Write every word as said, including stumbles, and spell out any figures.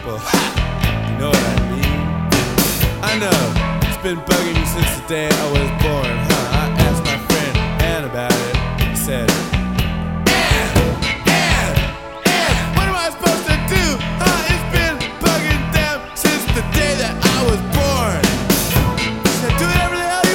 people. You know what I mean? I know, it's been bugging me since the day I was